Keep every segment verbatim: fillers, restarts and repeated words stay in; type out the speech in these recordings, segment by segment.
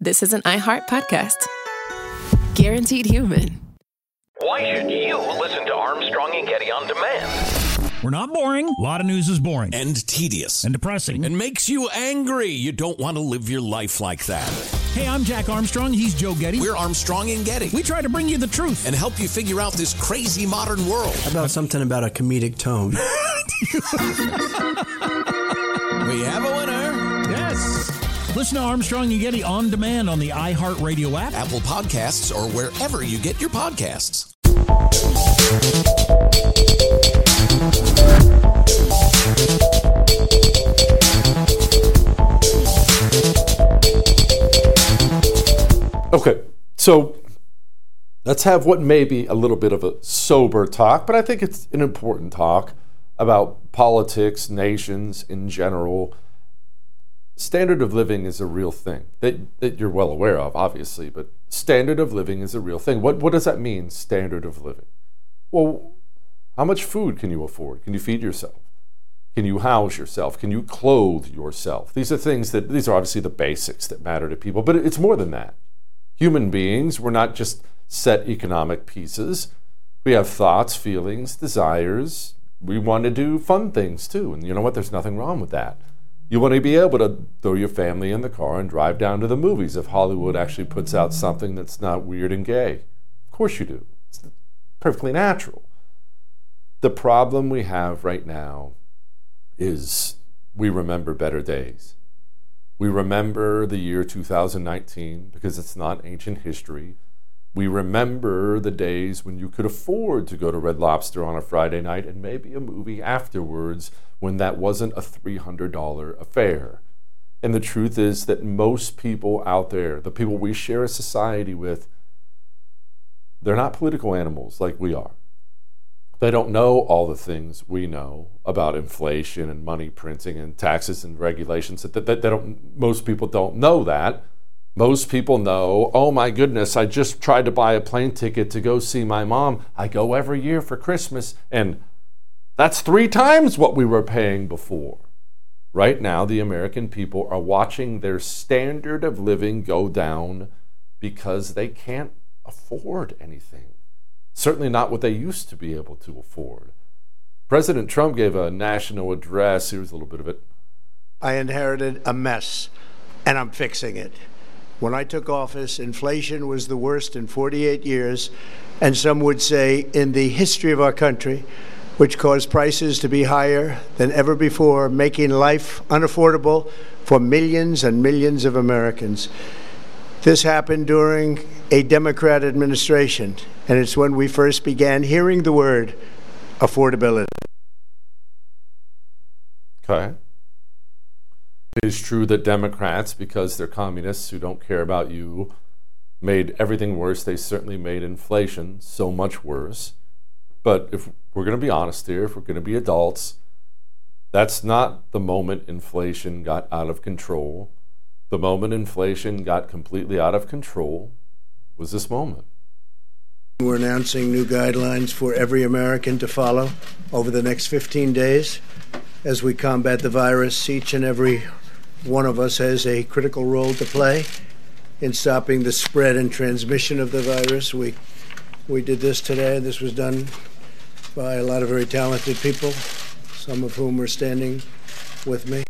this is an iHeart podcast. Guaranteed human. Why should you listen to Armstrong and Getty on demand? We're not boring. A lot of news is boring. And tedious. And depressing. And makes you angry. You don't want to live your life like that. Hey, I'm Jack Armstrong. He's Joe Getty. We're Armstrong and Getty. We try to bring you the truth. And help you figure out this crazy modern world. How about something about a comedic tone? We have a winner. Yes. Listen to Armstrong and Getty on demand on the iHeartRadio app, Apple Podcasts, or wherever you get your podcasts. Okay, so let's have what may be a little bit of a sober talk, but I think it's an important talk about politics, nations in general. Standard of living is a real thing that, that you're well aware of, obviously, but standard of living is a real thing. What, what does that mean, standard of living? Well, how much food can you afford? Can you feed yourself? Can you house yourself? Can you clothe yourself? These are things that, these are obviously the basics that matter to people, but it's more than that. Human beings, we're not just set economic pieces. We have thoughts, feelings, desires. We want to do fun things too, and you know what? There's nothing wrong with that. You want to be able to throw your family in the car and drive down to the movies if Hollywood actually puts out something that's not weird and gay. Of course you do. It's perfectly natural. The problem we have right now is we remember better days. We remember the year two thousand nineteen because it's not ancient history. We remember the days when you could afford to go to Red Lobster on a Friday night and maybe a movie afterwards when that wasn't a three hundred dollars affair. And the truth is that most people out there, the people we share a society with, they're not political animals like we are. They don't know all the things we know about inflation and money printing and taxes and regulations. That, that, they don't, most people don't know that. Most people know, oh my goodness, I just tried to buy a plane ticket to go see my mom. I go every year for Christmas, and that's three times what we were paying before. Right now, the American people are watching their standard of living go down because they can't afford anything. Certainly not what they used to be able to afford. President Trump gave a national address. Here's a little bit of it. I inherited a mess, and I'm fixing it. When I took office, inflation was the worst in forty-eight years, and some would say in the history of our country, which caused prices to be higher than ever before, making life unaffordable for millions and millions of Americans. This happened during a Democrat administration, and it's when we first began hearing the word affordability. Okay. It is true that Democrats, because they're communists who don't care about you, made everything worse. They certainly made inflation so much worse. But if we're going to be honest here, if we're going to be adults, that's not the moment inflation got out of control. The moment inflation got completely out of control was this moment. We're announcing new guidelines for every American to follow over the next fifteen days as we combat the virus. Each and every one of us has a critical role to play in stopping the spread and transmission of the virus. We we did this today. This was done by a lot of very talented people, some of whom are standing with me.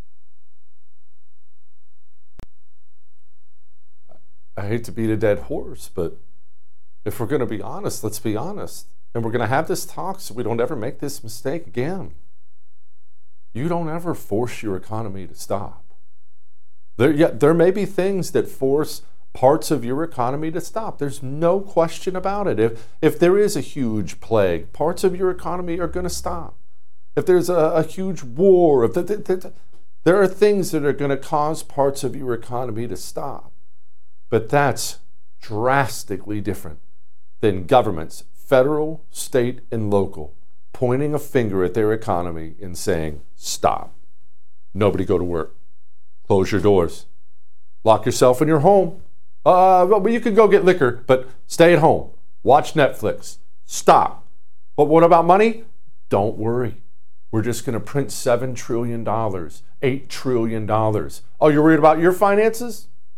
I hate to beat a dead horse, but if we're going to be honest, let's be honest. And we're going to have this talk so we don't ever make this mistake again. You don't ever force your economy to stop. There, yeah, there may be things that force parts of your economy to stop. There's no question about it. If, if there is a huge plague, parts of your economy are going to stop. If there's a, a huge war, if the, the, the, there are things that are going to cause parts of your economy to stop. But that's drastically different than governments, federal, state, and local, pointing a finger at their economy and saying, stop. Nobody go to work. Close your doors. Lock yourself in your home. Uh, well, you can go get liquor, but stay at home. Watch Netflix. Stop. But what about money? Don't worry. We're just going to print seven trillion dollars, eight trillion dollars. Oh, you're worried about your finances?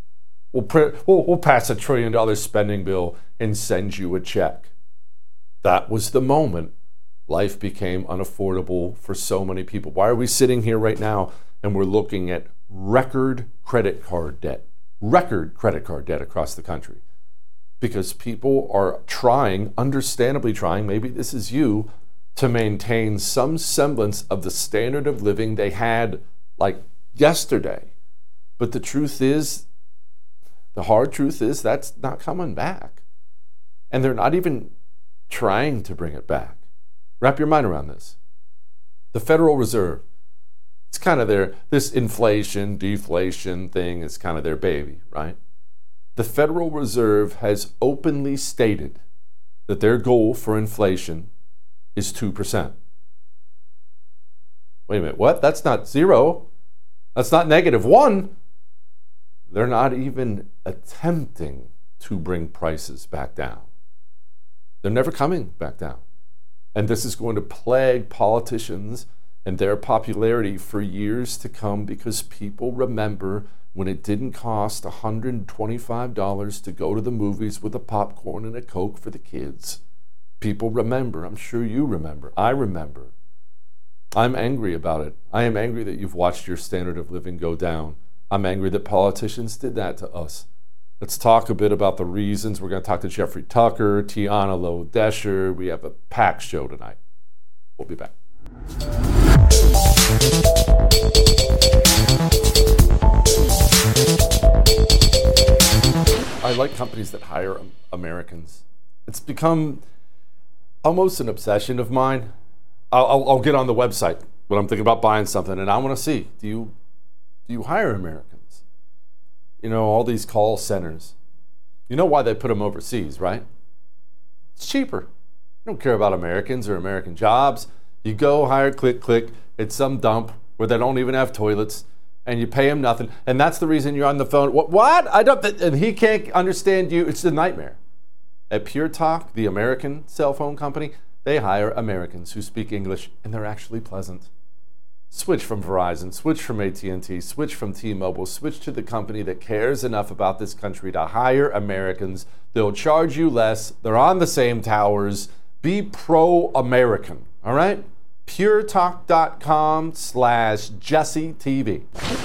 We'll, print, we'll, we'll pass a trillion dollar spending bill and send you a check. That was the moment life became unaffordable for so many people. Why are we sitting here right now and we're looking at record credit card debt, record credit card debt across the country? Because people are trying, understandably trying, maybe this is you, to maintain some semblance of the standard of living they had like yesterday. But the truth is, the hard truth is that's not coming back. And they're not even trying to bring it back. Wrap your mind around this. The Federal Reserve, it's kind of their, this inflation, deflation thing is kind of their baby, right? The Federal Reserve has openly stated that their goal for inflation is two percent. Wait a minute, what? That's not zero. That's not negative one. They're not even attempting to bring prices back down. They're never coming back down. And this is going to plague politicians and their popularity for years to come, because people remember when it didn't cost one hundred twenty-five dollars to go to the movies with a popcorn and a Coke for the kids. People remember. I'm sure you remember. I remember. I'm angry about it. I am angry that you've watched your standard of living go down. I'm angry that politicians did that to us. Let's talk a bit about the reasons. We're going to talk to Jeffrey Tucker, Tiana Lowe-Desher. We have a packed show tonight. We'll be back. I like companies that hire Americans. It's become almost an obsession of mine. I'll, I'll, I'll get on the website when I'm thinking about buying something, and I want to see, do you do you hire Americans? You know, all these call centers. You know why they put them overseas, right? It's cheaper. You don't care about Americans or American jobs. You go hire, click, click. It's some dump where they don't even have toilets, and you pay them nothing. And that's the reason you're on the phone. What? What? I don't. And he can't understand you. It's a nightmare. At Pure Talk, the American cell phone company, they hire Americans who speak English, and they're actually pleasant. Switch from Verizon, switch from A T and T, switch from T-Mobile, switch to the company that cares enough about this country to hire Americans. They'll charge you less. They're on the same towers. Be pro-American, all right? puretalk.com slash Jesse TV.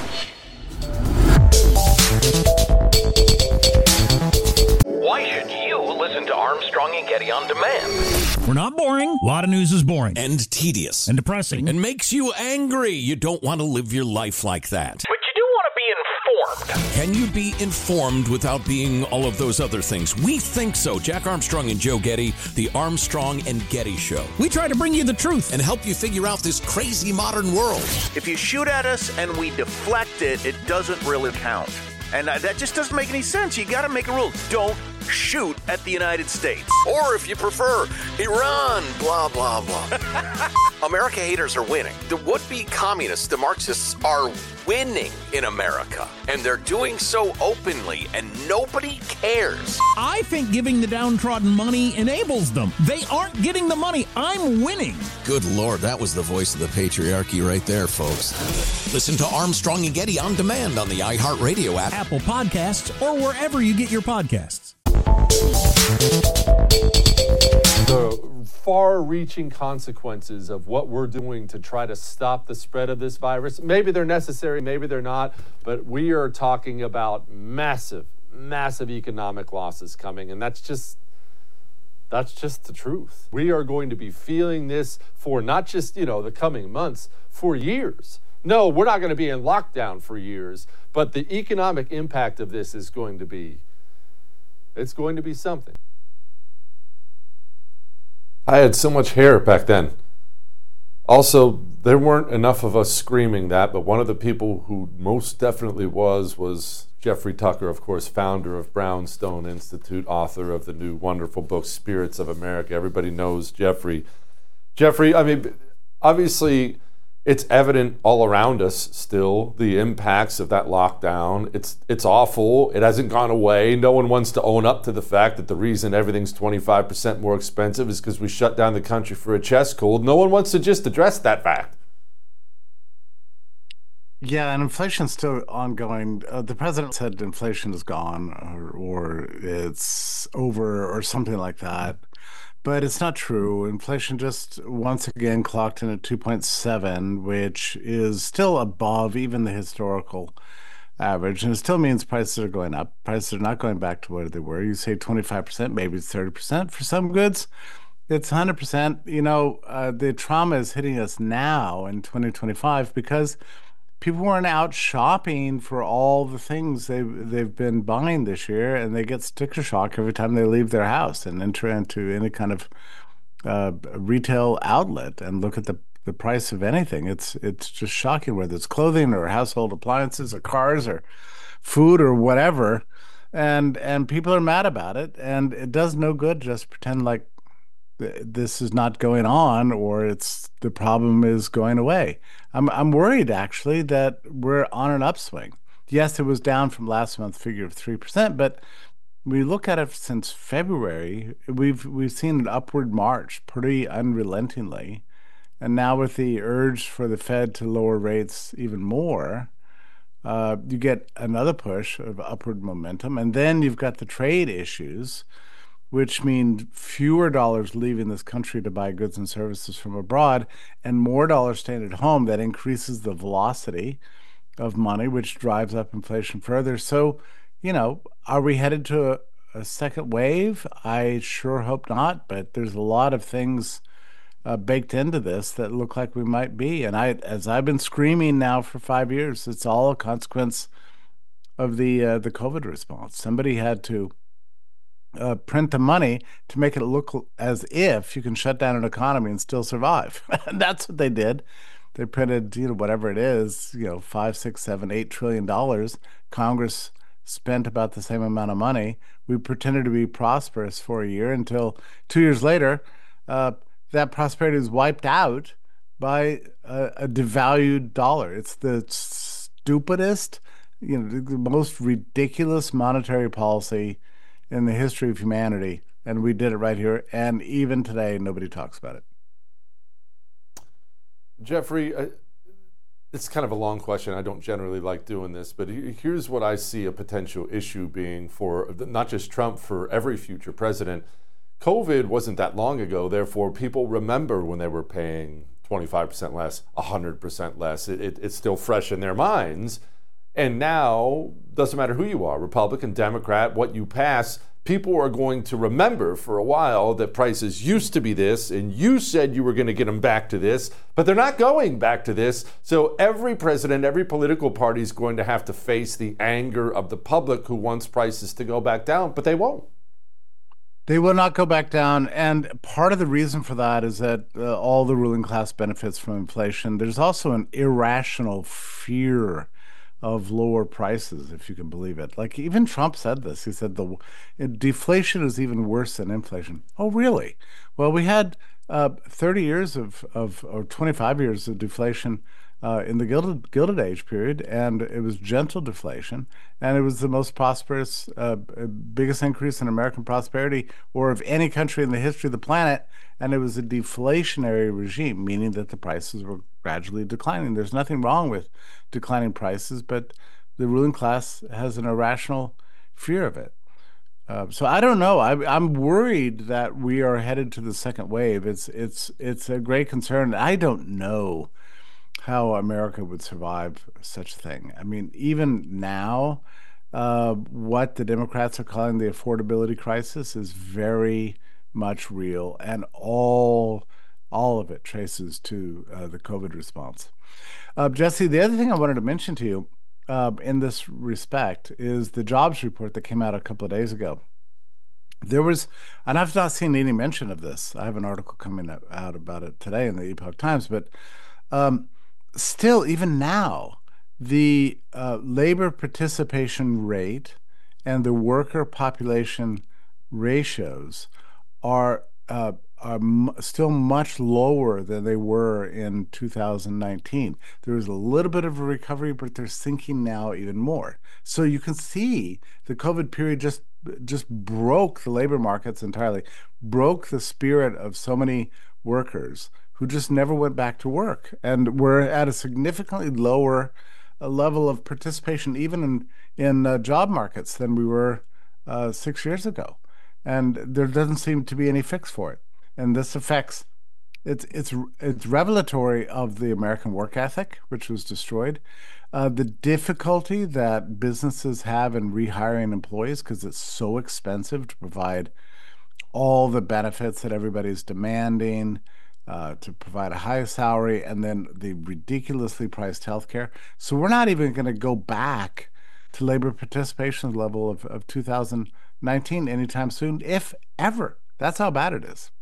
Why should you listen to Armstrong and Getty on demand? We're not boring. A lot of news is boring. And tedious. And depressing. And makes you angry. You don't want to live your life like that. But you do want to be informed. Can you be informed without being all of those other things? We think so. Jack Armstrong and Joe Getty, the Armstrong and Getty Show. We try to bring you the truth And help you figure out this crazy modern world. If you shoot at us and we deflect it, it doesn't really count. And uh, that just doesn't make any sense. You got to make a rule. Don't shoot at the United States. Or if you prefer, Iran, blah, blah, blah. America haters are winning. The would-be communists, the Marxists, are winning in America. And they're doing so openly, and nobody cares. I think giving the downtrodden money enables them. They aren't getting the money. I'm winning. Good Lord, that was the voice of the patriarchy right there, folks. Listen to Armstrong and Getty on demand on the iHeartRadio app, Apple Podcasts, or wherever you get your podcasts. The far-reaching consequences of what we're doing to try to stop the spread of this virus, maybe they're necessary, maybe they're not, but we are talking about massive, massive economic losses coming, and that's just that's just the truth. We are going to be feeling this for not just, you know, the coming months, for years. No, we're not going to be in lockdown for years, but the economic impact of this is going to be It's going to be something. I had so much hair back then. Also, there weren't enough of us screaming that, but one of the people who most definitely was, was Jeffrey Tucker, of course, founder of Brownstone Institute, author of the new wonderful book, Spirits of America. Everybody knows Jeffrey. Jeffrey, I mean, obviously, it's evident all around us still, the impacts of that lockdown. It's it's awful. It hasn't gone away. No one wants to own up to the fact that the reason everything's twenty-five percent more expensive is because we shut down the country for a chest cold. No one wants to just address that fact. Yeah, and inflation's still ongoing. Uh, the president said inflation is gone or, or it's over or something like that. But it's not true. Inflation just once again clocked in at two point seven, which is still above even the historical average. And it still means prices are going up. Prices are not going back to where they were. You say twenty-five percent, maybe it's thirty percent for some goods. It's one hundred percent. You know, uh, the trauma is hitting us now in twenty twenty-five because people weren't out shopping for all the things they've, they've been buying this year, and they get sticker shock every time they leave their house and enter into any kind of uh, retail outlet and look at the, the price of anything. It's, it's just shocking, whether it's clothing or household appliances or cars or food or whatever. And, and people are mad about it, and it does no good just pretend like this is not going on or it's the problem is going away. I'm I'm worried actually that we're on an upswing. Yes, it was down from last month's figure of three percent, but we look at it since February, we've we've seen an upward march pretty unrelentingly. And now with the urge for the Fed to lower rates even more, uh, you get another push of upward momentum. And then you've got the trade issues, which mean fewer dollars leaving this country to buy goods and services from abroad and more dollars staying at home. That increases the velocity of money, which drives up inflation further. So, you know, are we headed to a, a second wave? I sure hope not, but there's a lot of things uh, baked into this that look like we might be. And I, as I've been screaming now for five years, it's all a consequence of the uh, the COVID response. Somebody had to Uh, print the money to make it look as if you can shut down an economy and still survive. And that's what they did. They printed, you know, whatever it is, you know, five, six, seven, eight trillion dollars. Congress spent about the same amount of money. We pretended to be prosperous for a year until two years later, uh, that prosperity is wiped out by a, a devalued dollar. It's the stupidest, you know, the most ridiculous monetary policy in the history of humanity, and we did it right here. And even today, nobody talks about it. Jeffrey, I, it's kind of a long question. I don't generally like doing this, but here's what I see a potential issue being for not just Trump, for every future president. COVID wasn't that long ago, therefore people remember when they were paying twenty-five percent less, one hundred percent less. It, it, it's still fresh in their minds. And now, doesn't matter who you are, Republican, Democrat, what you pass, people are going to remember for a while that prices used to be this, and you said you were going to get them back to this, but they're not going back to this. So every president, every political party is going to have to face the anger of the public who wants prices to go back down, but they won't. They will not go back down. And part of the reason for that is that uh, all the ruling class benefits from inflation. There's also an irrational fear of lower prices, if you can believe it. Like even Trump said this. He said the deflation is even worse than inflation. Oh, really? Well, we had uh, thirty years of, of, or twenty-five years of deflation uh, in the Gilded, Gilded Age period, and it was gentle deflation, and it was the most prosperous, uh, biggest increase in American prosperity or of any country in the history of the planet, and it was a deflationary regime, meaning that the prices were gradually declining. There's nothing wrong with declining prices, but the ruling class has an irrational fear of it. Uh, so I don't know. I, I'm worried that we are headed to the second wave. It's it's it's a great concern. I don't know how America would survive such a thing. I mean, even now, uh, what the Democrats are calling the affordability crisis is very much real, and all all of it traces to uh, the COVID response. Uh, Jesse, the other thing I wanted to mention to you uh, in this respect is the jobs report that came out a couple of days ago. There was, and I've not seen any mention of this. I have an article coming out about it today in the Epoch Times, but um, still, even now, the uh, labor participation rate and the worker population ratios are uh, are m- still much lower than they were in two thousand nineteen. There was a little bit of a recovery, but they're sinking now even more. So you can see the COVID period just just broke the labor markets entirely, broke the spirit of so many workers who just never went back to work. And we're at a significantly lower a level of participation, even in in uh, job markets, than we were uh, six years ago, and there doesn't seem to be any fix for it. And this affects it's it's it's revelatory of the American work ethic, which was destroyed. Uh, the difficulty that businesses have in rehiring employees because it's so expensive to provide all the benefits that everybody's demanding, uh, to provide a high salary, and then the ridiculously priced healthcare. So we're not even going to go back to labor participation level of, of two thousand nineteen anytime soon, if ever. That's how bad it is.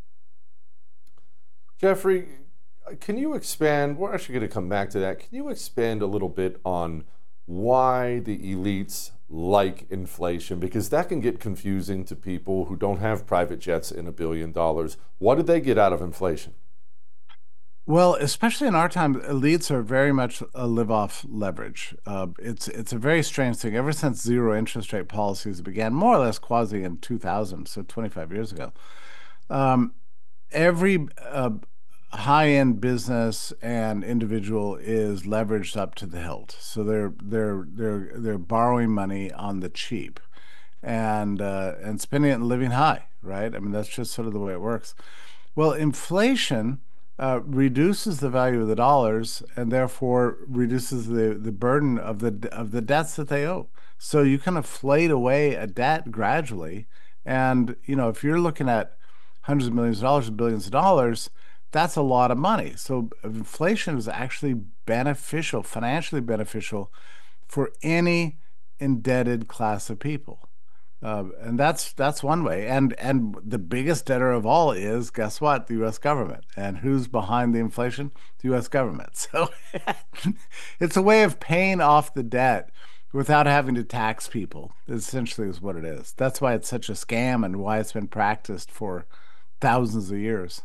Jeffrey, can you expand? We're actually going to come back to that. Can you expand a little bit on why the elites like inflation? Because that can get confusing to people who don't have private jets in a billion dollars. What did they get out of inflation? Well, especially in our time, elites are very much a live off leverage. Uh, it's it's a very strange thing. Ever since zero interest rate policies began, more or less quasi in two thousand, so twenty-five years ago, um, every uh, high-end business and individual is leveraged up to the hilt. So they're they're they're they're borrowing money on the cheap, and uh, and spending it and living high, right? I mean, that's just sort of the way it works. Well, inflation uh, reduces the value of the dollars and therefore reduces the the burden of the of the debts that they owe. So you can inflate away a debt gradually, and you know if you're looking at hundreds of millions of dollars, billions of dollars, that's a lot of money. So inflation is actually beneficial, financially beneficial for any indebted class of people. Uh, and that's that's one way. And and the biggest debtor of all is, guess what? The U S government. And who's behind the inflation? The U S government. So it's a way of paying off the debt without having to tax people, essentially is what it is. That's why it's such a scam and why it's been practiced for thousands of years.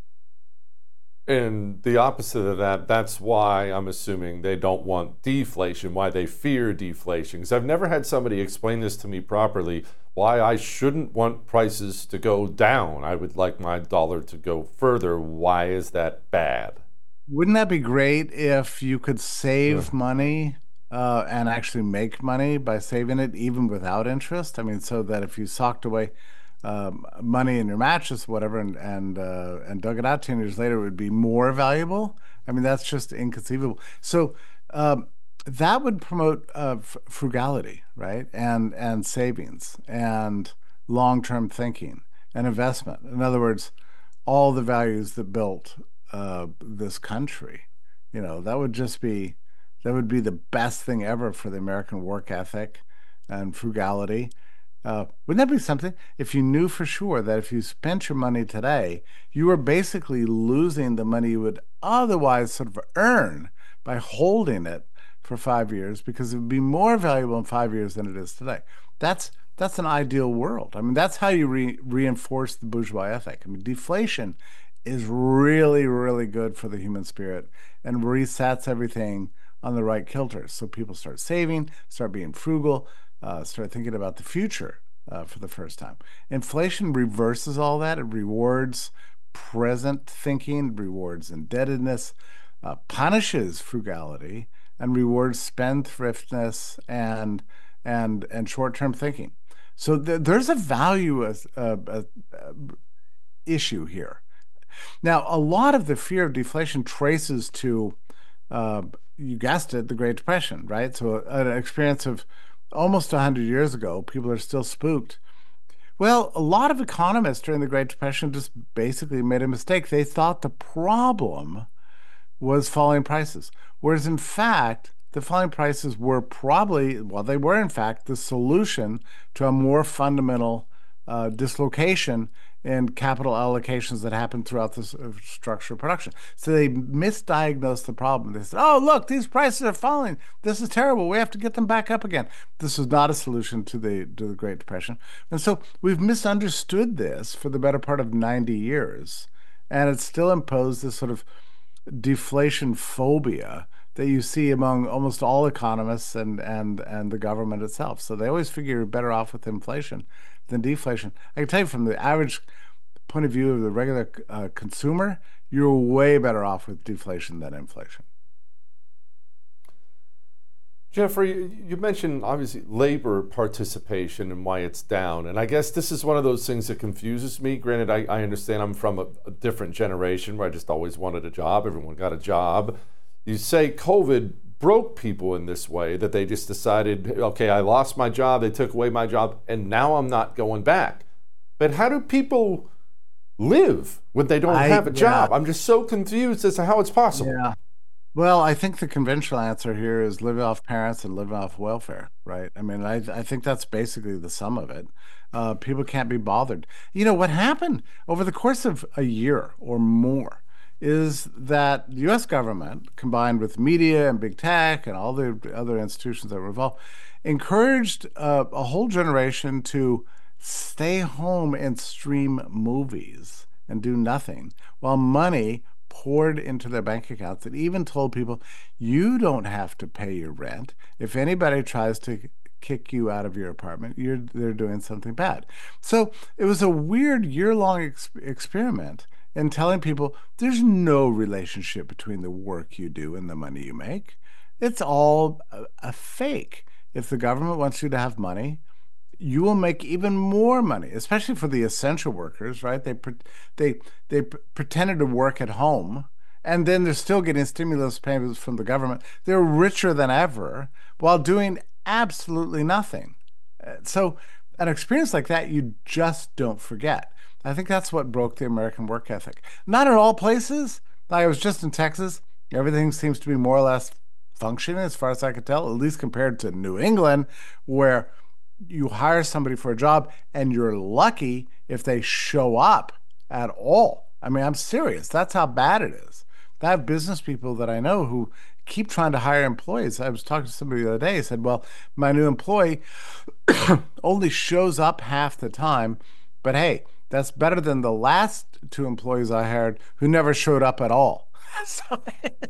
And the opposite of that, that's why I'm assuming they don't want deflation, why they fear deflation. Because I've never had somebody explain this to me properly, why I shouldn't want prices to go down. I would like my dollar to go further. Why is that bad? Wouldn't that be great if you could save yeah. money uh, and actually make money by saving it even without interest? I mean, so that if you socked away Um, money in your mattress, whatever, and and uh, and dug it out ten years later, it would be more valuable. I mean, that's just inconceivable. So um, that would promote uh, f- frugality, right, and and savings and long-term thinking and investment. In other words, all the values that built uh, this country. You know, that would just be that would be the best thing ever for the American work ethic and frugality. Uh, wouldn't that be something if you knew for sure that if you spent your money today, you were basically losing the money you would otherwise sort of earn by holding it for five years because it would be more valuable in five years than it is today. That's that's an ideal world. I mean, that's how you re- reinforce the bourgeois ethic. I mean, deflation is really, really good for the human spirit and resets everything on the right kilter. So people start saving, start being frugal, Uh, start thinking about the future uh, for the first time. Inflation reverses all that. It rewards present thinking, rewards indebtedness, uh, punishes frugality, and rewards spendthriftness and and and short-term thinking. So th- there's a value uh, uh, uh, issue here. Now, a lot of the fear of deflation traces to, uh, you guessed it, the Great Depression, right? So an experience of almost one hundred years ago. People are still spooked. Well, a lot of economists during the Great Depression just basically made a mistake. They thought the problem was falling prices, whereas in fact, the falling prices were probably, well, they were in fact the solution to a more fundamental uh, dislocation in capital allocations that happened throughout the uh, structure of production. So they misdiagnosed the problem. They said, oh, look, these prices are falling. This is terrible. We have to get them back up again. This was not a solution to the to the Great Depression. And so we've misunderstood this for the better part of ninety years. And it's still imposed this sort of deflation phobia that you see among almost all economists and, and, and the government itself. So they always figure you're better off with inflation than deflation. I can tell you from the average point of view of the regular uh, consumer, you're way better off with deflation than inflation. Jeffrey, you mentioned obviously labor participation and why it's down. And I guess this is one of those things that confuses me. Granted, I, I understand I'm from a, a different generation where I just always wanted a job. Everyone got a job. You say COVID broke people in this way, that they just decided, okay, I lost my job, they took away my job, and now I'm not going back. But how do people live when they don't I, have a job? yeah. I'm just so confused as to how it's possible. Yeah. Well, I think the conventional answer here is living off parents and living off welfare, right? I mean, I I think that's basically the sum of it. Uh, people can't be bothered. You know, what happened over the course of a year or more is that the U S government, combined with media and big tech and all the other institutions that were involved, encouraged uh, a whole generation to stay home and stream movies and do nothing, while money poured into their bank accounts. It even told people, you don't have to pay your rent. If anybody tries to kick you out of your apartment, you're they're doing something bad. So it was a weird year-long ex- experiment in telling people there's no relationship between the work you do and the money you make. It's all a, a fake. If the government wants you to have money, you will make even more money, especially for the essential workers, right? They they they pretended to work at home, and then they're still getting stimulus payments from the government. They're richer than ever while doing absolutely nothing. So an experience like that, you just don't forget. I think that's what broke the American work ethic. Not in all places. Like I was just in Texas. Everything seems to be more or less functioning as far as I could tell, at least compared to New England, where you hire somebody for a job and you're lucky if they show up at all. I mean, I'm serious. That's how bad it is. I have business people that I know who keep trying to hire employees. I was talking to somebody the other day. He said, well, my new employee only shows up half the time, but hey, that's better than the last two employees I hired who never showed up at all. so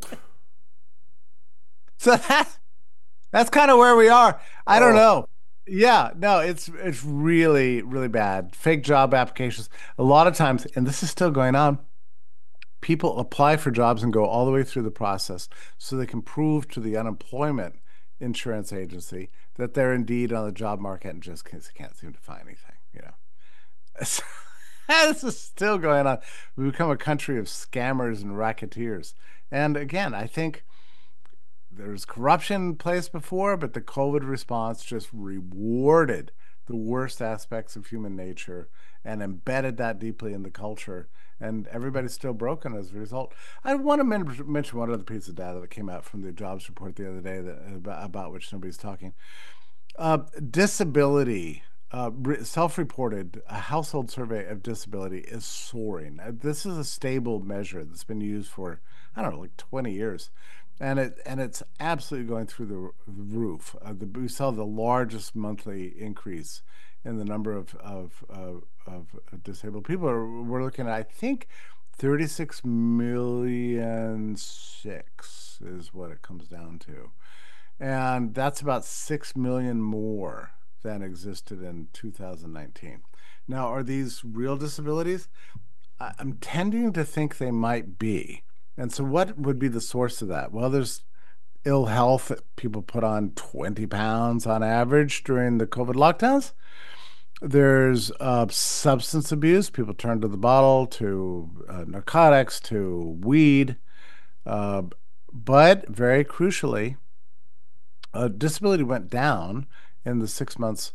so that, that's kind of where we are. I don't know. Yeah, no, it's it's really, really bad. Fake job applications. A lot of times, and this is still going on, people apply for jobs and go all the way through the process so they can prove to the unemployment insurance agency that they're indeed on the job market and just can't, can't seem to find anything, you know. So, this is still going on. We've become a country of scammers and racketeers. And again, I think there's corruption in place before, but the COVID response just rewarded the worst aspects of human nature and embedded that deeply in the culture. And everybody's still broken as a result. I want to men- mention one other piece of data that came out from the jobs report the other day that about, about which nobody's talking. Uh, disability, uh, re- self-reported, a household survey of disability is soaring. Uh, this is a stable measure that's been used for, I don't know, like twenty years. And it and it's absolutely going through the, the roof. Uh, the, we saw the largest monthly increase in the number of of, of, of disabled people. We're looking at, I think, thirty-six million six is what it comes down to, and that's about six million more than existed in two thousand nineteen. Now, are these real disabilities? I'm tending to think they might be. And so what would be the source of that? Well, there's ill health. People put on twenty pounds on average during the COVID lockdowns. There's uh, substance abuse. People turn to the bottle, to uh, narcotics, to weed. Uh, but very crucially, uh, disability went down in the six months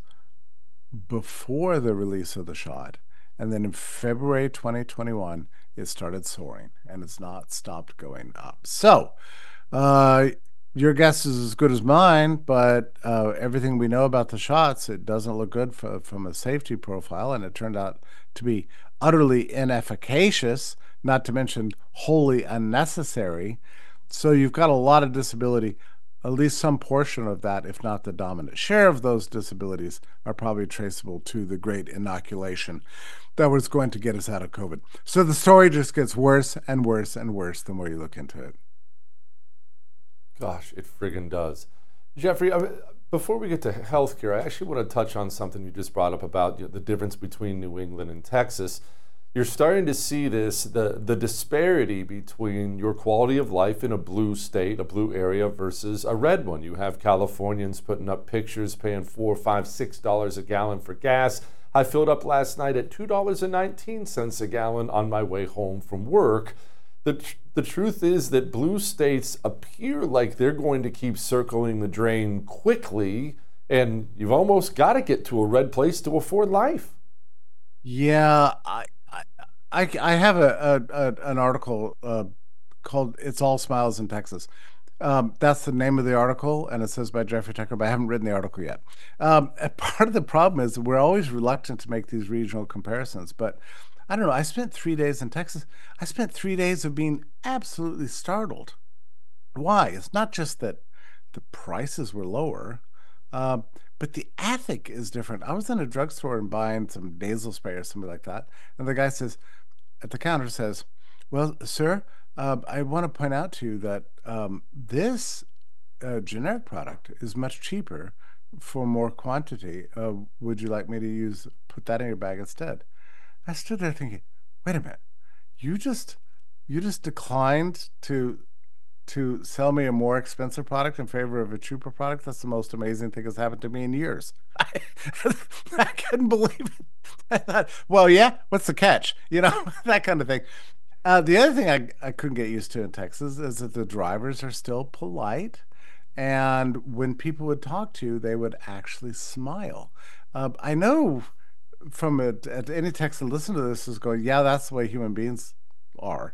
before the release of the shot. And then in February twenty twenty-one, it started soaring, and it's not stopped going up. So uh, your guess is as good as mine, but uh, everything we know about the shots, it doesn't look good for, from a safety profile, and it turned out to be utterly inefficacious, not to mention wholly unnecessary. So you've got a lot of disability. At least some portion of that, if not the dominant share of those disabilities, are probably traceable to the great inoculation that was going to get us out of COVID. So the story just gets worse and worse and worse the more you look into it. Gosh, it friggin' does. Jeffrey, I mean, before we get to healthcare, I actually want to touch on something you just brought up about you know, the difference between New England and Texas. you're starting to see this, the, the disparity between your quality of life in a blue state, a blue area, versus a red one. You have Californians putting up pictures, paying four, five, six dollars a gallon for gas. I filled up last night at two dollars and nineteen cents a gallon on my way home from work. The, tr- the truth is that blue states appear like they're going to keep circling the drain quickly, and you've almost got to get to a red place to afford life. Yeah, I I, I have a, a, a an article uh, called "It's All Smiles in Texas." Um, that's the name of the article, and it says by Jeffrey Tucker, but I haven't written the article yet. Um, and part of the problem is that we're always reluctant to make these regional comparisons, but I don't know. I spent three days in Texas. I spent three days of being absolutely startled. Why? It's not just that the prices were lower, uh, but the ethic is different. I was in a drugstore and buying some nasal spray or something like that, and the guy says, at the counter says, "Well, sir, uh, I want to point out to you that um, this uh, generic product is much cheaper for more quantity. Uh, would you like me to use put that in your bag instead?" I stood there thinking, "Wait a minute, you just you just declined to to sell me a more expensive product in favor of a cheaper product? That's the most amazing thing that's happened to me in years." I, I couldn't believe it. I thought, well, yeah, what's the catch? You know, that kind of thing. Uh, the other thing I, I couldn't get used to in Texas is that the drivers are still polite. And when people would talk to you, they would actually smile. Uh, I know from a, any Texan that listen to this is going, yeah, that's the way human beings are.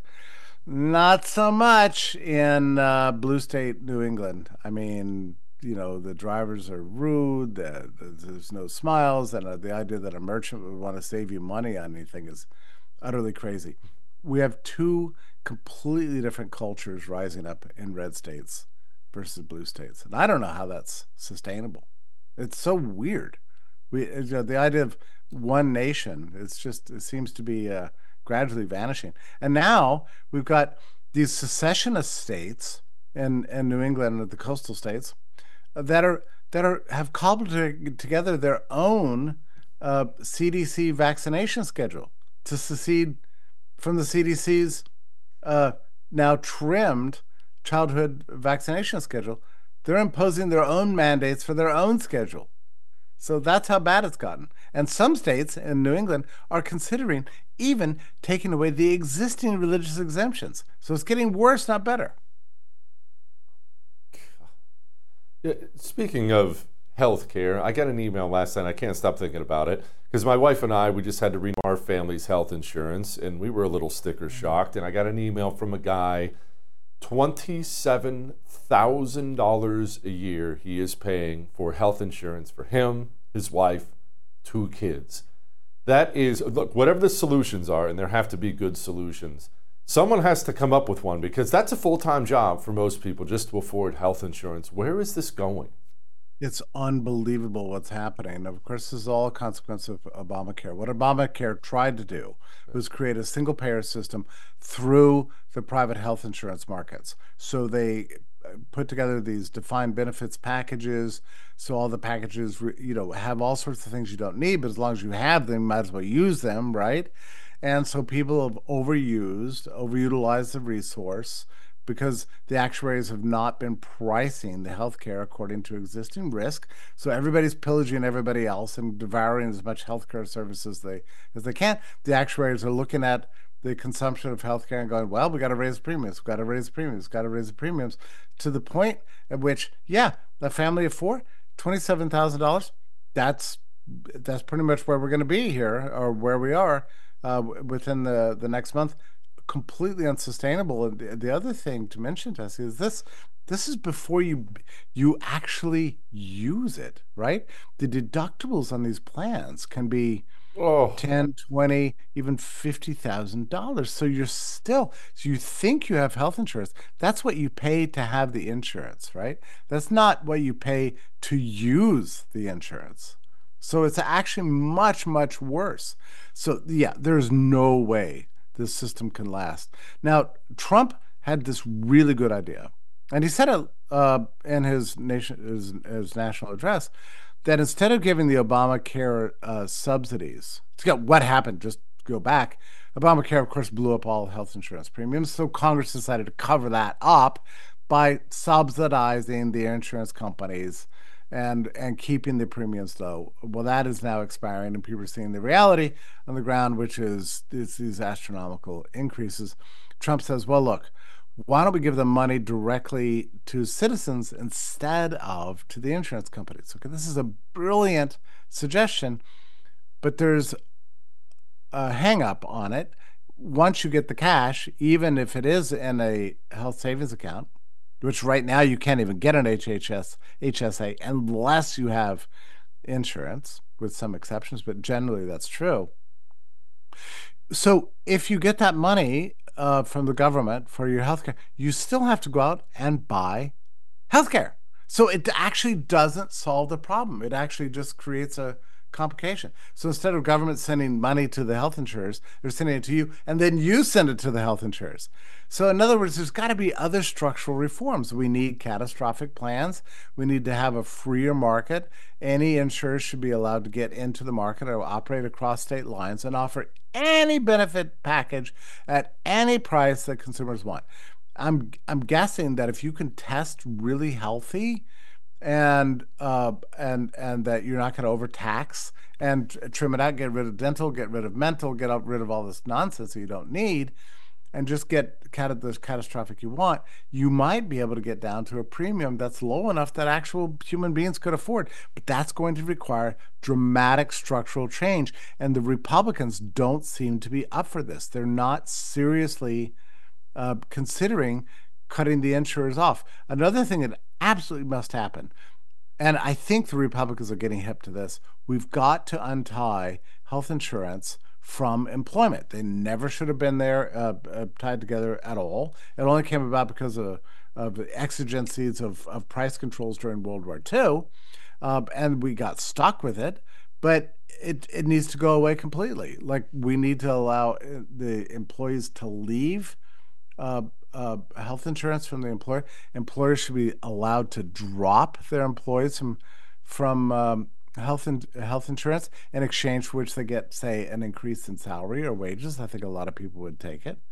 Not so much in uh, blue state New England. I mean, you know, the drivers are rude, the, the, there's no smiles, and uh, the idea that a merchant would want to save you money on anything is utterly crazy. We have two completely different cultures rising up in red states versus blue states. And I don't know how that's sustainable. It's so weird. We, you know, the idea of one nation, it's just, it seems to be uh, gradually vanishing. And now we've got these secessionist states in, in New England and the coastal states that are that are have cobbled together their own uh, C D C vaccination schedule to secede from the C D C's uh, now trimmed childhood vaccination schedule. They're imposing their own mandates for their own schedule. So that's how bad it's gotten. And some states in New England are considering even taking away the existing religious exemptions. So it's getting worse, not better. Speaking of healthcare, I got an email last night. I can't stop thinking about it because my wife and I, we just had to renew our family's health insurance, and we were a little sticker shocked. And I got an email from a guy, twenty-seven thousand dollars a year he is paying for health insurance for him, his wife, two kids. That is, look, whatever the solutions are, and there have to be good solutions, someone has to come up with one because that's a full-time job for most people just to afford health insurance. Where is this going? It's unbelievable what's happening. Of course, this is all a consequence of Obamacare. What Obamacare tried to do was create a single-payer system through the private health insurance markets. So they put together these defined benefits packages. So all the packages, you know, have all sorts of things you don't need, but as long as you have them, you might as well use them, right? And so people have overused, overutilized the resource because the actuaries have not been pricing the healthcare according to existing risk. So everybody's pillaging everybody else and devouring as much healthcare services as they, as they can. The actuaries are looking at the consumption of healthcare and going, well, we got to raise premiums, we got to raise premiums, got to raise the premiums, to the point at which, yeah, a family of four, twenty-seven thousand dollars, that's that's pretty much where we're going to be here, or where we are uh, within the, the next month. Completely unsustainable. And the, the other thing to mention, Tessie, is this this is before you you actually use it, right? The deductibles on these plans can be oh. ten, twenty, even fifty thousand dollars. So you're still, so you think you have health insurance. That's what you pay to have the insurance, right? That's not what you pay to use the insurance. So it's actually much, much worse. So yeah, there's no way this system can last. Now, Trump had this really good idea, and he said it uh, in his nation, his, his national address, that instead of giving the Obamacare uh, subsidies, what happened just go back, Obamacare, of course, blew up all health insurance premiums. So Congress decided to cover that up by subsidizing the insurance companies and and keeping the premiums low. Well, that is now expiring, and people are seeing the reality on the ground, which is, is these astronomical increases. Trump says, well, look, why don't we give the money directly to citizens instead of to the insurance companies? Okay, this is a brilliant suggestion, but there's a hang up on it. Once you get the cash, even if it is in a health savings account, which right now you can't even get an H H S, H S A unless you have insurance, with some exceptions, but generally that's true. So if you get that money uh, from the government for your healthcare, you still have to go out and buy healthcare. So it actually doesn't solve the problem. It actually just creates a complication. So instead of government sending money to the health insurers, they're sending it to you, and then you send it to the health insurers. So in other words, there's got to be other structural reforms. We need catastrophic plans. We need to have a freer market. Any insurer should be allowed to get into the market or operate across state lines and offer any benefit package at any price that consumers want. I'm I'm guessing that if you can test really healthy, and uh, and and that you're not going to overtax and trim it out, get rid of dental, get rid of mental, get rid of all this nonsense that you don't need, and just get cat- the catastrophic you want, you might be able to get down to a premium that's low enough that actual human beings could afford. But that's going to require dramatic structural change, and the Republicans don't seem to be up for this. They're not seriously uh, considering cutting the insurers off. Another thing that absolutely must happen, and I think the Republicans are getting hip to this, we've got to untie health insurance from employment. They never should have been there uh, uh, tied together at all. It only came about because of, of the exigencies of, of price controls during World War Two, uh, and we got stuck with it, but it, it needs to go away completely. Like, we need to allow the employees to leave uh, Uh, health insurance from the employer. Employers should be allowed to drop their employees from from um, health in, health insurance in exchange for which they get, say, an increase in salary or wages. I think a lot of people would take it.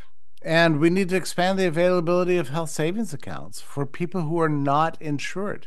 And we need to expand the availability of health savings accounts for people who are not insured.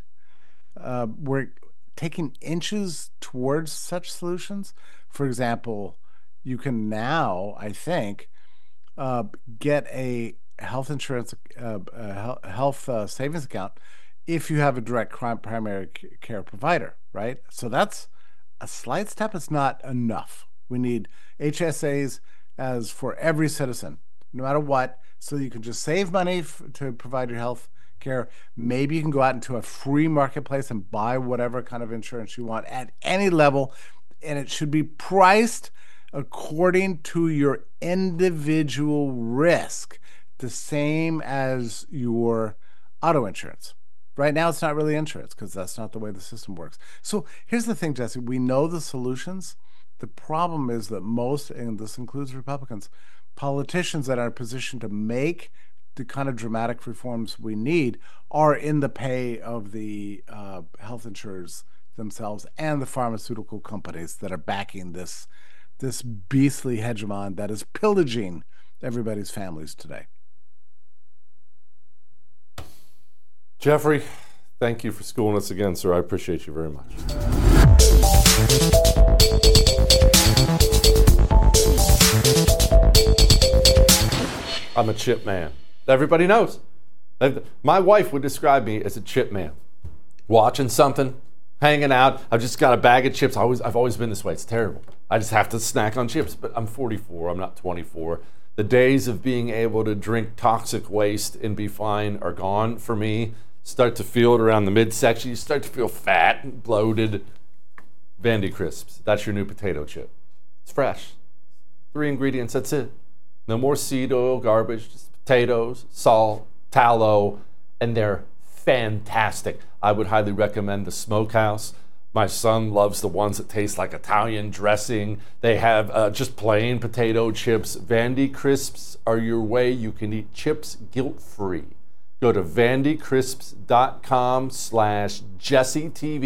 Uh, we're taking inches towards such solutions. For example, you can now, I think, uh, get a health insurance, uh, uh, health uh, savings account if you have a direct primary care provider, right? So that's a slight step. It's not enough. We need H S As as for every citizen, no matter what, so you can just save money f- to provide your health care. Maybe you can go out into a free marketplace and buy whatever kind of insurance you want at any level, and it should be priced according to your individual risk, the same as your auto insurance. Right now, it's not really insurance because that's not the way the system works. So here's the thing, Jesse. We know the solutions. The problem is that most, and this includes Republicans, politicians that are in a position to make the kind of dramatic reforms we need are in the pay of the uh, health insurers themselves and the pharmaceutical companies that are backing this, this beastly hegemon that is pillaging everybody's families today. Jeffrey, thank you for schooling us again, sir. I appreciate you very much. I'm a chip man. Everybody knows. My wife would describe me as a chip man. Watching something, hanging out. I've just got a bag of chips. I always, I've always been this way. It's terrible. I just have to snack on chips. But I'm forty-four. I'm not twenty-four. The days of being able to drink toxic waste and be fine are gone for me. Start to feel it around the midsection. You start to feel fat and bloated. Vandy Crisps. That's your new potato chip. It's fresh. Three ingredients. That's it. No more seed oil garbage. Just potatoes, salt, tallow, and they're fantastic. I would highly recommend the Smokehouse. My son loves the ones that taste like Italian dressing. They have uh, just plain potato chips. Vandy Crisps are your way. You can eat chips guilt-free. Go to vandycrisps.com slash JesseTV.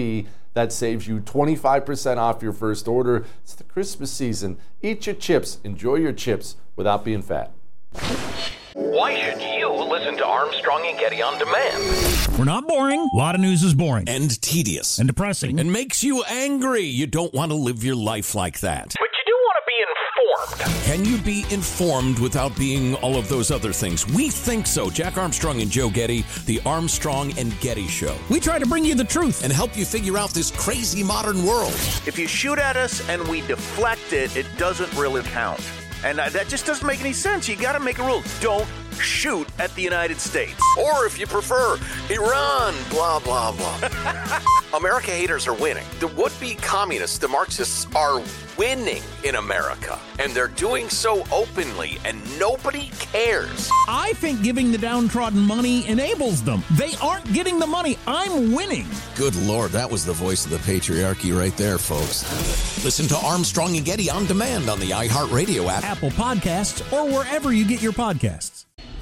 That saves you twenty-five percent off your first order. It's the Christmas season. Eat your chips. Enjoy your chips without being fat. Why should you listen to Armstrong and Getty on demand? We're not boring. A lot of news is boring. And tedious. And depressing. And makes you angry. You don't want to live your life like that. But you do want to be informed. Can you be informed without being all of those other things? We think so. Jack Armstrong and Joe Getty, the Armstrong and Getty Show. We try to bring you the truth. And help you figure out this crazy modern world. If you shoot at us and we deflect it, it doesn't really count. And uh, that just doesn't make any sense. You got to make a rule. Don't shoot at the United States. Or if you prefer, Iran, blah, blah, blah. America haters are winning. The would-be communists, the Marxists, are winning in America. And they're doing so openly, and nobody cares. I think giving the downtrodden money enables them. They aren't getting the money. I'm winning. Good Lord, that was the voice of the patriarchy right there, folks. Listen to Armstrong and Getty on demand on the iHeartRadio app, Apple Podcasts, or wherever you get your podcasts.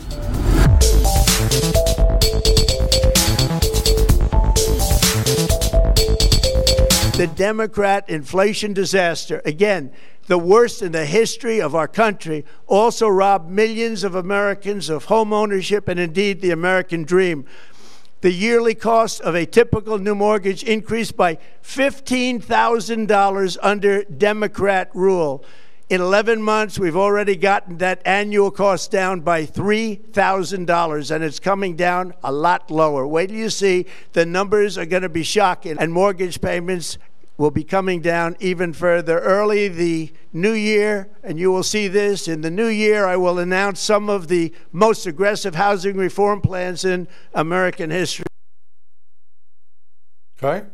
The Democrat inflation disaster, again, the worst in the history of our country, also robbed millions of Americans of home ownership and indeed the American dream. The yearly cost of a typical new mortgage increased by fifteen thousand dollars under Democrat rule. In eleven months, we've already gotten that annual cost down by three thousand dollars, and it's coming down a lot lower. Wait till you see. The numbers are going to be shocking, and mortgage payments will be coming down even further. Early the new year, and you will see this, in the new year, I will announce some of the most aggressive housing reform plans in American history. Okay.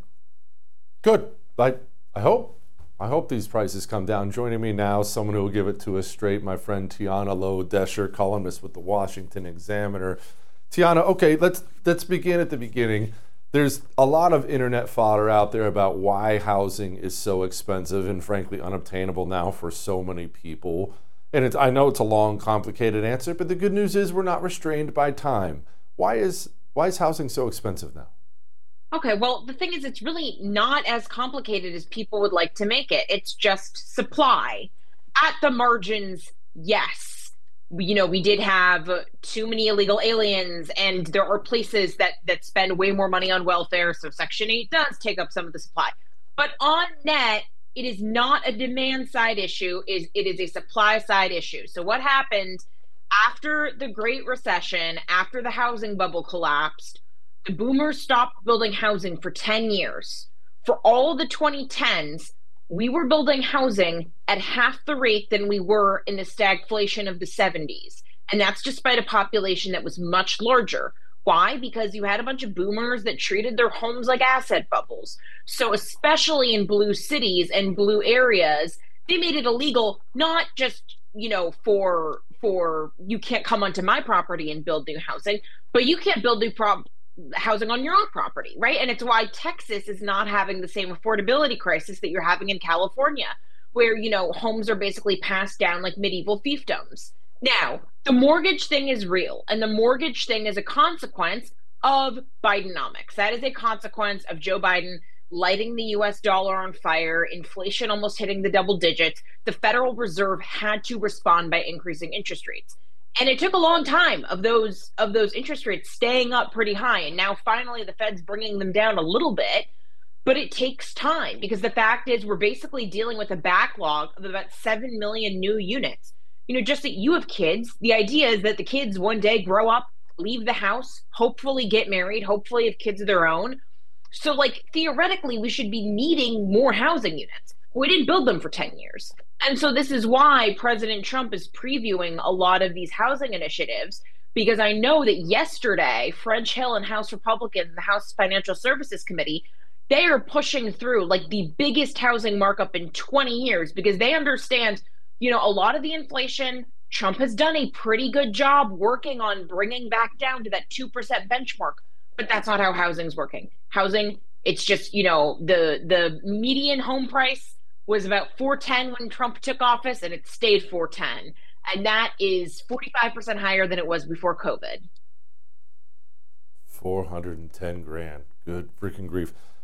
Good. I, I hope. I hope these prices come down. Joining me now, someone who will give it to us straight, my friend Tiana Lowe-Desher, columnist with the Washington Examiner. Tiana, okay, let's let's begin at the beginning. There's a lot of internet fodder out there about why housing is so expensive and frankly unobtainable now for so many people. And it's, I know it's a long, complicated answer, but the good news is we're not restrained by time. Why is why is housing so expensive now? Okay, well, the thing is, it's really not as complicated as people would like to make it. It's just supply. At the margins, yes. You know, we did have too many illegal aliens, and there are places that, that spend way more money on welfare, so Section eight does take up some of the supply. But on net, it is not a demand side issue, it is a supply side issue. So what happened after the Great Recession, after the housing bubble collapsed, the boomers stopped building housing for ten years. For all the twenty tens, we were building housing at half the rate than we were in the stagflation of the seventies. And that's despite a population that was much larger. Why? Because you had a bunch of boomers that treated their homes like asset bubbles. So especially in blue cities and blue areas, they made it illegal, not just, you know, for, for you can't come onto my property and build new housing, but you can't build new prop. housing on your own property, right? And it's why Texas is not having the same affordability crisis that you're having in California, where, you know, homes are basically passed down like medieval fiefdoms. Now, the mortgage thing is real, and the mortgage thing is a consequence of Bidenomics. That is a consequence of Joe Biden lighting the U S dollar on fire, inflation almost hitting the double digits. The Federal Reserve had to respond by increasing interest rates. And it took a long time of those of those interest rates staying up pretty high. And now finally the Fed's bringing them down a little bit, but it takes time because the fact is we're basically dealing with a backlog of about seven million new units. You know, just that you have kids. The idea is that the kids one day grow up, leave the house, hopefully get married, hopefully have kids of their own. So like theoretically, we should be needing more housing units. We didn't build them for ten years. And so this is why President Trump is previewing a lot of these housing initiatives, because I know that yesterday, French Hill and House Republicans, the House Financial Services Committee, they are pushing through like the biggest housing markup in twenty years because they understand, you know, a lot of the inflation, Trump has done a pretty good job working on bringing back down to that two percent benchmark, but that's not how housing's working. Housing, it's just, you know, the the median home price was about four ten when Trump took office, and it stayed four ten. And that is forty-five percent higher than it was before COVID. four hundred ten grand. Good freaking grief.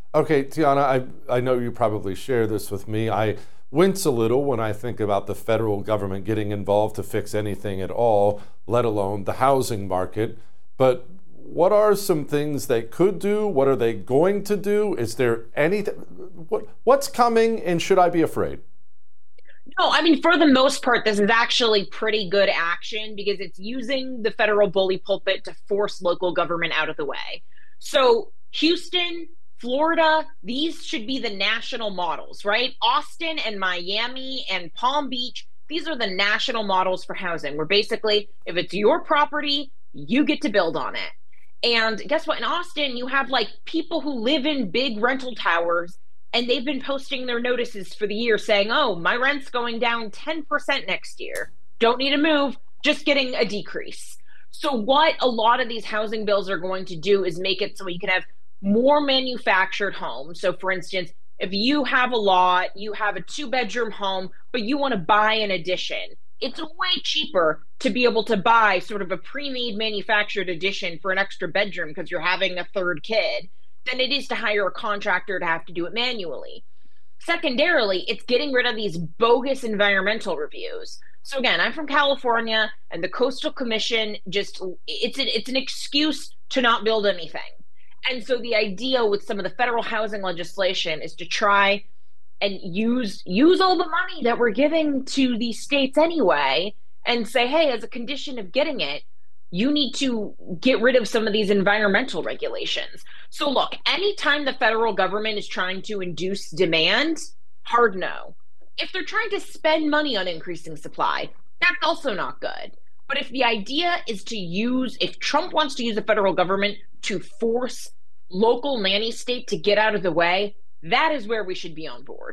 Okay, Tiana, I, I know you probably share this with me. I wince a little when I think about the federal government getting involved to fix anything at all, let alone the housing market. But what are some things they could do? What are they going to do? Is there anything? What, what's coming, and should I be afraid? No, I mean, for the most part, this is actually pretty good action because it's using the federal bully pulpit to force local government out of the way. So Houston, Florida, these should be the national models, right? Austin and Miami and Palm Beach, these are the national models for housing, where basically, if it's your property, you get to build on it. And guess what? In Austin, you have like people who live in big rental towers, and they've been posting their notices for the year saying, oh, my rent's going down ten percent next year. Don't need to move, just getting a decrease. So what a lot of these housing bills are going to do is make it so you can have more manufactured homes. So for instance, if you have a lot, you have a two bedroom home, but you want to buy an addition, it's way cheaper to be able to buy sort of a pre-made manufactured addition for an extra bedroom because you're having a third kid than it is to hire a contractor to have to do it manually. Secondarily, it's getting rid of these bogus environmental reviews. So again, I'm from California, and the Coastal Commission just, it's an, it's an excuse to not build anything. And so the idea with some of the federal housing legislation is to try and use use all the money that we're giving to these states anyway and say, hey, as a condition of getting it, you need to get rid of some of these environmental regulations. So look, anytime the federal government is trying to induce demand, hard no. If they're trying to spend money on increasing supply, that's also not good. But if the idea is to use, if Trump wants to use the federal government to force local nanny state to get out of the way, that is where we should be on board.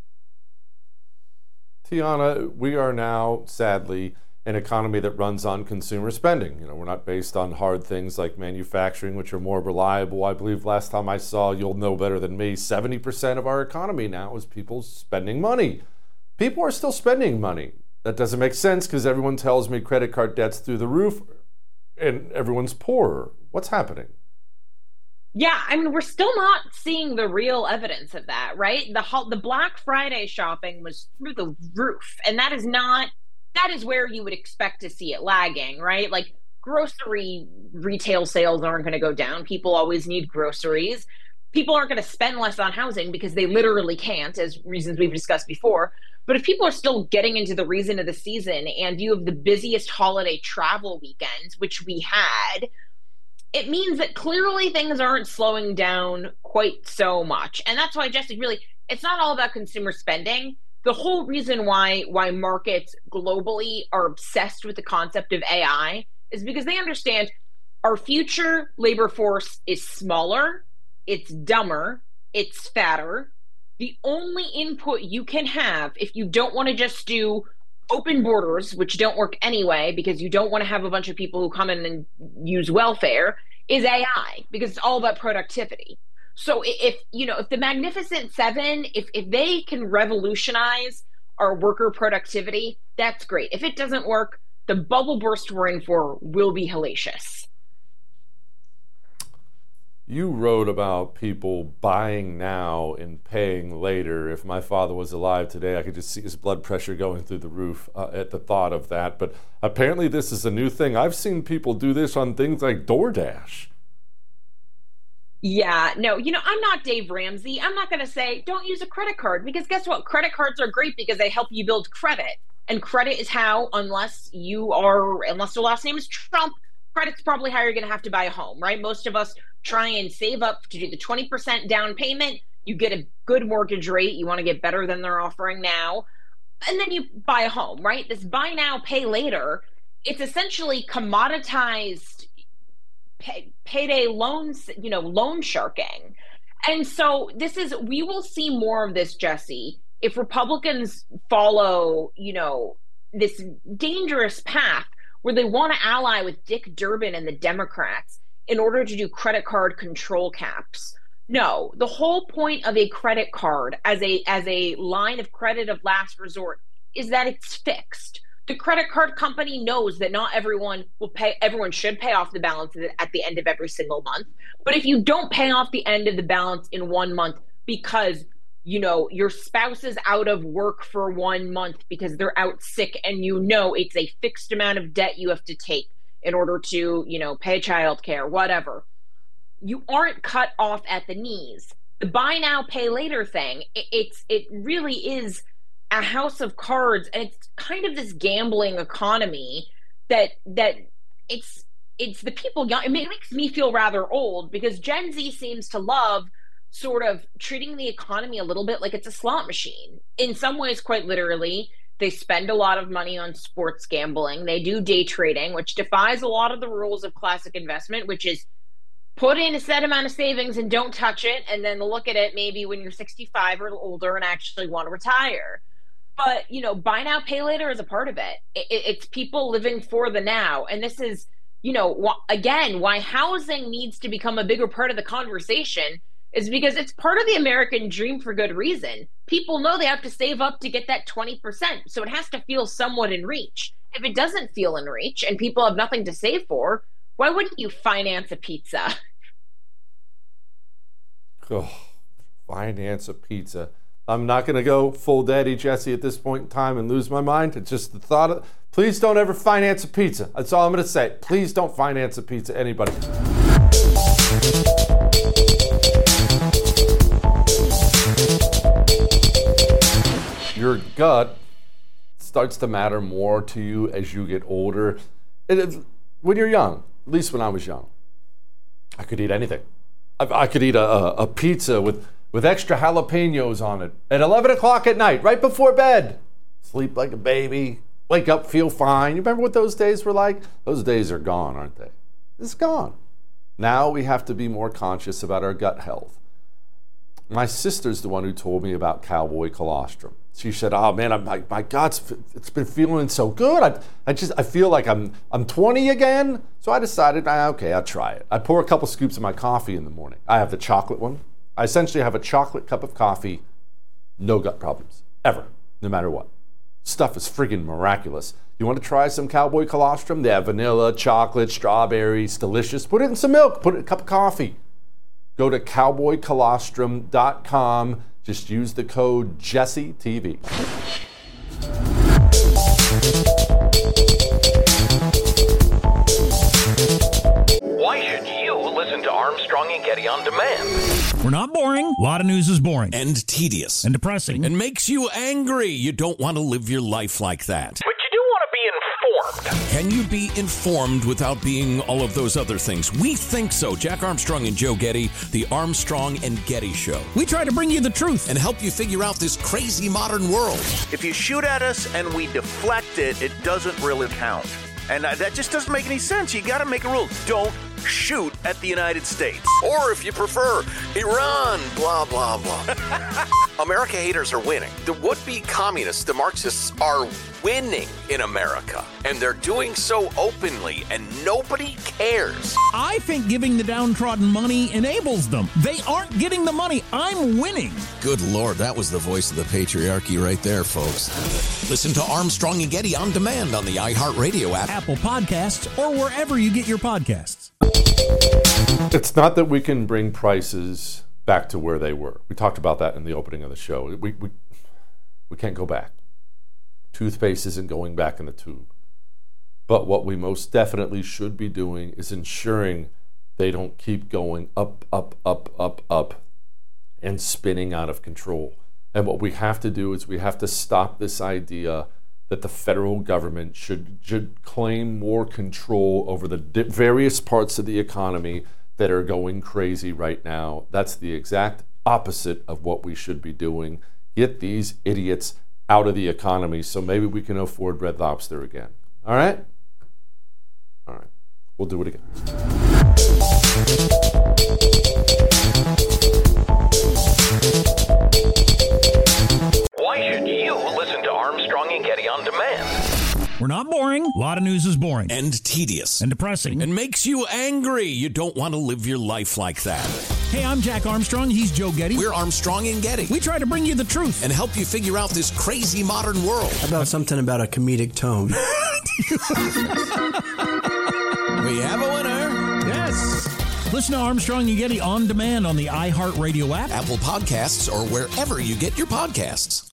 Tiana, we are now, sadly, an economy that runs on consumer spending. You know, we're not based on hard things like manufacturing, which are more reliable. I believe last time I saw, you'll know better than me, seventy percent of our economy now is people spending money. People are still spending money. That doesn't make sense because everyone tells me credit card debt's through the roof and everyone's poorer. What's happening? Yeah, I mean, we're still not seeing the real evidence of that, right? The the Black Friday shopping was through the roof, and that is not, that is where you would expect to see it lagging, right? Like grocery retail sales aren't going to go down. People always need groceries. People aren't going to spend less on housing because they literally can't, as reasons we've discussed before. But if people are still getting into the reason of the season and you have the busiest holiday travel weekends, which we had, it means that clearly things aren't slowing down quite so much. And that's why, Jesse, really, it's not all about consumer spending. The whole reason why why markets globally are obsessed with the concept of A I is because they understand our future labor force is smaller, it's dumber, it's fatter. The only input you can have if you don't want to just do open borders, which don't work anyway, because you don't want to have a bunch of people who come in and use welfare, is A I, because it's all about productivity. So if, you know, if the Magnificent Seven, if, if they can revolutionize our worker productivity, that's great. If it doesn't work, the bubble burst we're in for will be hellacious. You wrote about people buying now and paying later. If my father was alive today, I could just see his blood pressure going through the roof uh, at the thought of that. But apparently this is a new thing. I've seen people do this on things like DoorDash. Yeah, no, you know, I'm not Dave Ramsey. I'm not going to say don't use a credit card, because guess what? Credit cards are great because they help you build credit. And credit is how, unless you are, unless your last name is Trump, credit's probably how you're going to have to buy a home, right? Most of us try and save up to do the twenty percent down payment. You get a good mortgage rate. You want to get better than they're offering now. And then you buy a home, right? This buy now, pay later, it's essentially commoditized pay, payday loans, you know, loan sharking. And so this is, we will see more of this, Jesse, if Republicans follow, you know, this dangerous path where they want to ally with Dick Durbin and the Democrats in order to do credit card control caps. No, the whole point of a credit card as a as a line of credit of last resort is that it's fixed. The credit card company knows that not everyone will pay, everyone should pay off the balance at the end of every single month. But if you don't pay off the end of the balance in one month because, you know, your spouse is out of work for one month because they're out sick and you know it's a fixed amount of debt you have to take in order to, you know, pay childcare, whatever, you aren't cut off at the knees. The buy now, pay later thing, it, it's it really is a house of cards, and it's kind of this gambling economy that that it's it's the people young. It makes me feel rather old because Gen Z seems to love sort of treating the economy a little bit like it's a slot machine. In some ways, quite literally, they spend a lot of money on sports gambling. They do day trading, which defies a lot of the rules of classic investment, which is put in a set amount of savings and don't touch it, and then look at it maybe when you're sixty-five or older and actually want to retire. But, you know, buy now, pay later is a part of it. it. It's people living for the now. And this is, you know, again, why housing needs to become a bigger part of the conversation is because it's part of the American dream for good reason. People know they have to save up to get that twenty percent. So it has to feel somewhat in reach. If it doesn't feel in reach and people have nothing to save for, why wouldn't you finance a pizza? Oh, finance a pizza. I'm not going to go full Daddy Jesse at this point in time and lose my mind. It's just the thought of, please don't ever finance a pizza. That's all I'm going to say. Please don't finance a pizza, anybody. Your gut starts to matter more to you as you get older. It is, when you're young, at least when I was young, I could eat anything. I, I could eat a, a, a pizza with with extra jalapenos on it at eleven o'clock at night, right before bed. Sleep like a baby, wake up, feel fine. You remember what those days were like? Those days are gone, aren't they? It's gone. Now we have to be more conscious about our gut health. My sister's the one who told me about cowboy colostrum. She said, oh man, I'm, my, my gut's, it's been feeling so good. I, I just, I feel like I'm, I'm twenty again. So I decided, ah, okay, I'll try it. I pour a couple scoops of my coffee in the morning. I have the chocolate one. I essentially have a chocolate cup of coffee, no gut problems, ever, no matter what. Stuff is friggin' miraculous. You want to try some cowboy colostrum? They have vanilla, chocolate, strawberries, delicious. Put it in some milk, put it in a cup of coffee. Go to cowboy colostrum dot com. Just use the code Jesse T V. Why should you listen to Armstrong and Getty on demand? We're not boring. A lot of news is boring. And tedious. And depressing. And makes you angry. You don't want to live your life like that. But you do want to be informed. Can you be informed without being all of those other things? We think so. Jack Armstrong and Joe Getty, the Armstrong and Getty Show. We try to bring you the truth. And help you figure out this crazy modern world. If you shoot at us and we deflect it, it doesn't really count. And uh, that just doesn't make any sense. You got to make a rule. Don't shoot at the United States. Or if you prefer, Iran, blah, blah, blah. America haters are winning. The would-be communists, the Marxists, are winning in America. And they're doing so openly, and nobody cares. I think giving the downtrodden money enables them. They aren't getting the money. I'm winning. Good Lord, that was the voice of the patriarchy right there, folks. Listen to Armstrong and Getty on demand on the iHeartRadio app, Apple Podcasts, or wherever you get your podcasts. It's not that we can bring prices back to where they were. We talked about that in the opening of the show. We, we, we can't go back. Toothpaste isn't going back in the tube. But what we most definitely should be doing is ensuring they don't keep going up, up, up, up, up, and spinning out of control. And what we have to do is we have to stop this idea that the federal government should, should claim more control over the di- various parts of the economy that are going crazy right now. That's the exact opposite of what we should be doing. Get these idiots out of the economy so maybe we can afford Red Lobster again. All right? All right. We'll do it again. Why should you listen to Armstrong and Getty on demand? We're not boring. A lot of news is boring. And tedious. And depressing. And makes you angry. You don't want to live your life like that. Hey, I'm Jack Armstrong. He's Joe Getty. We're Armstrong and Getty. We try to bring you the truth and help you figure out this crazy modern world. How about something about a comedic tone? We have a winner. Yes. Listen to Armstrong and Getty on demand on the iHeartRadio app, Apple Podcasts, or wherever you get your podcasts.